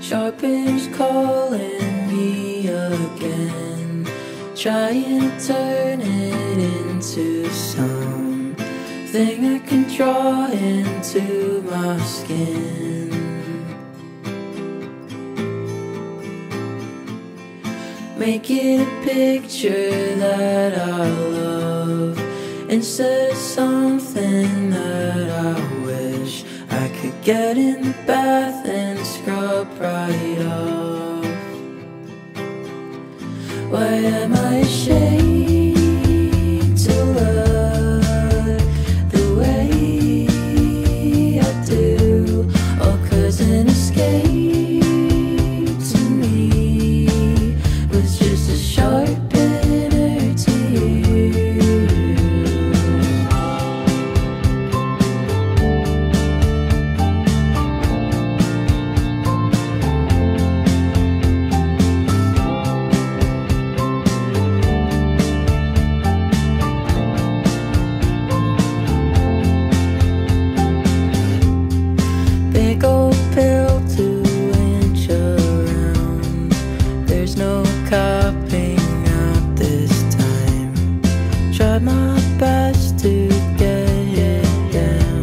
Sharpen's calling me again, trying to turn it into something I can draw into my skin. Make it a picture that I love, instead of something that I wish I could get in the bath and scrub right off. Why am I ashamed to look the way I do? All 'cause an escape to me was just a sharpener to you. Big old pill to inch around, there's no copping out this time. Tried my best to get it down.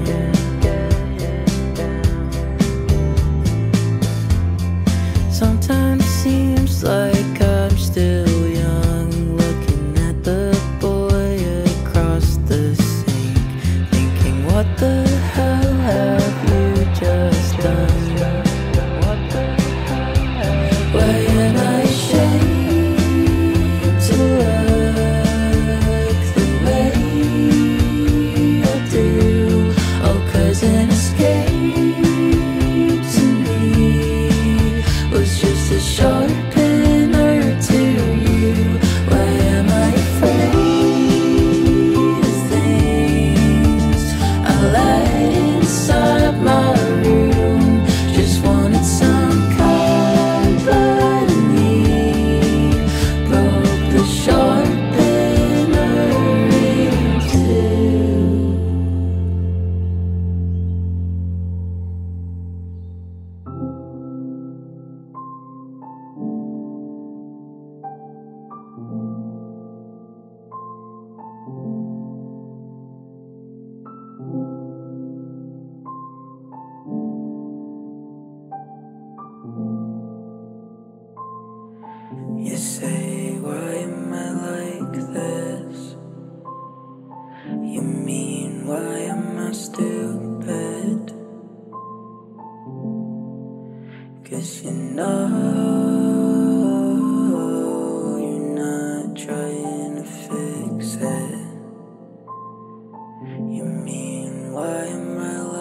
Sometimes it seems like I'm still young, looking at the boy across the sink, thinking, what the hell have you just done? Why am I ashamed to look the way I do? Oh, 'cause an escape to me was just a sharpener to you. Why am I afraid of things I let inside my room? Just wanted some company, broke the sharpener in two. You say, why am I like this? You mean, why am I stupid? 'Cause you know you're not trying to fix it. You mean, why am I like